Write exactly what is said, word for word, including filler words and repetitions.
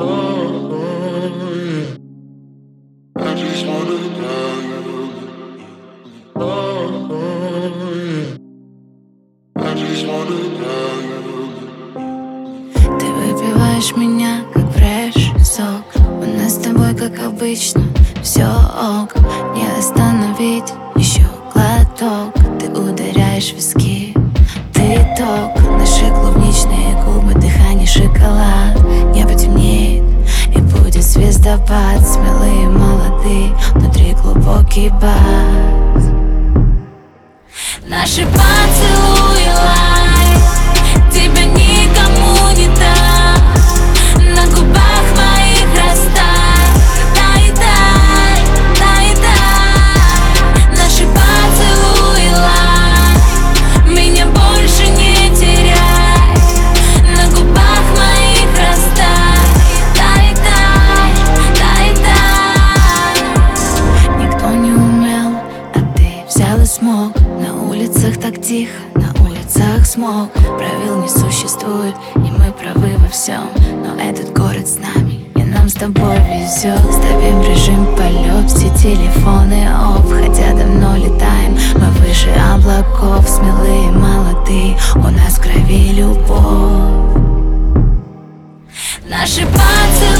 I just wanna tell you. I just wanna tell you. Ты выпиваешь меня, как фрешный сок. У нас с тобой, как обычно, все ок. Не остановить еще глоток. Ты ударяешь в виски, ты ток. Наши клубничные губы, дыхание шоколад. Небо темнеет и будет звездопад. Смелые, молодые, внутри глубокий бас. Наши поцелуи лайт, тебя никому не дам. На губах моих растает, тай, тай, тай, тай. Наши поцелуи лайт, меня больше не теряй. На губах моих растает, тай, тай, тай, тай. Никто не умел, а ты взял и смог. На улицах так тихо, на улицах смог. Правил не существует, и мы правы во всем. Но этот город с нами, и нам с тобой везет. Ставим режим полет, все телефоны офф. Хотя давно летаем, мы выше облаков. Смелые, молодые, у нас в крови любовь. Наши пальцы